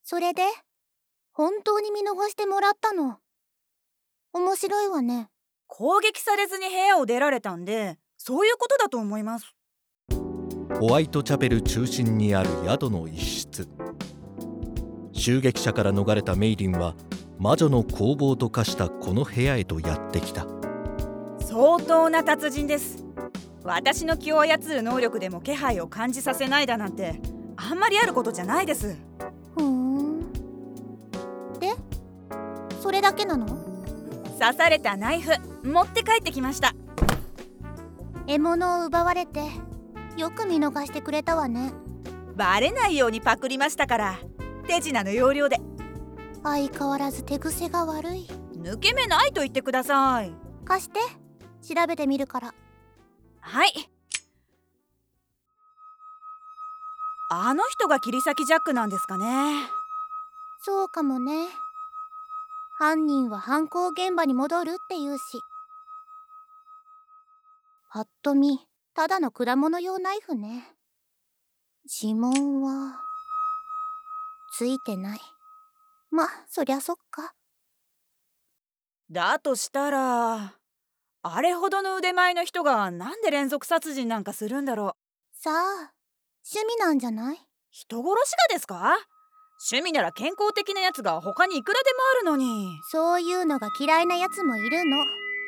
それで本当に見逃してもらったの。面白いわね。 攻撃されずに部屋を出られたんで、そういうことだと思います。 ホワイトチャペル中心にある宿の一室。襲撃者から逃れたメイリンは魔女の工房と化したこの部屋へとやってきた。 相当な達人です。私の気を操る能力でも気配を感じさせないだなんてあんまりあることじゃないです。 で、それだけなの？ 刺されたナイフ持って帰ってきました。 獲物を奪われてよく見逃してくれたわね。 バレないようにパクりましたから。手品の要領で。 相変わらず手癖が悪い。 抜け目ないと言ってください。 貸して、調べてみるから。 はい。あの人が切り裂きジャックなんですかね。 そうかもね。犯人は犯行現場に戻るって言うし。ぱっと見ただの果物用ナイフね。指紋はついてない。ま、そりゃそっか。 だとしたらあれほどの腕前の人がなんで連続殺人なんかするんだろう。 さあ、趣味なんじゃない？ 人殺しがですか？趣味なら健康的なやつが他にいくらでもあるのに。 そういうのが嫌いなやつもいるの。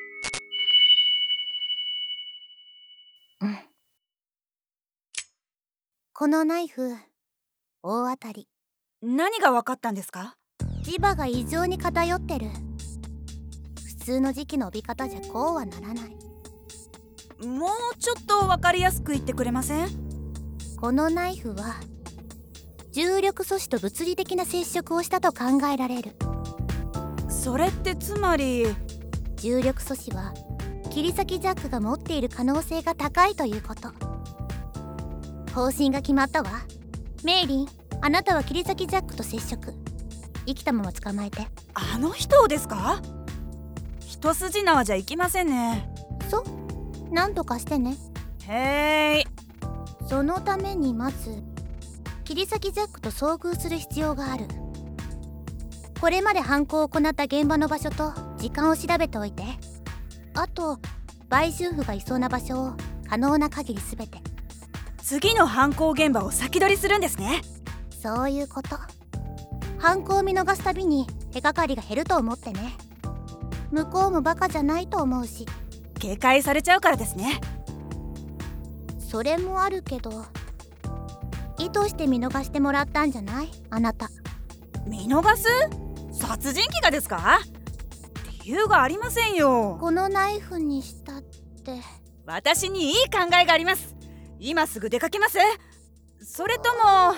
このナイフ、大当たり。 何が分かったんですか？ 磁場が異常に偏ってる。普通の磁気の帯び方じゃこうはならない。 もうちょっと分かりやすく言ってくれません？ このナイフは重力素子と物理的な接触をしたと考えられる。 それってつまり重力素子は切り裂きジャックが持っている可能性が高いということ。方針が決まったわ。メイリン、あなたは切り裂きジャックと接触。生きたまま捕まえて。 あの人をですか？一筋縄じゃいきませんね。 なんとかしてね。 へーい。 そのためにまず切り裂きジャックと遭遇する必要がある。これまで犯行を行った現場の場所と時間を調べておいて。あと売春婦がいそうな場所を可能な限り全て。 次の犯行現場を先取りするんですね。 そういうこと。犯行を見逃すたびに手がかりが減ると思ってね。向こうもバカじゃないと思うし。 警戒されちゃうからですね。 それもあるけど、意図して見逃してもらったんじゃない？あなた。 見逃す？殺人鬼がですか？理由がありませんよ。 このナイフにしたって。 私にいい考えがあります。今すぐ出かけます？それとも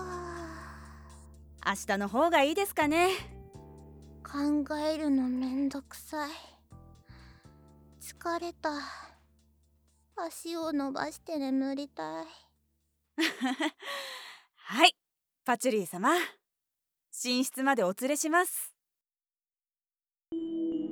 明日の方がいいですかね。 考えるのめんどくさい。疲れた。足を伸ばして眠りたい。 はい、パチュリー様、寝室までお連れします。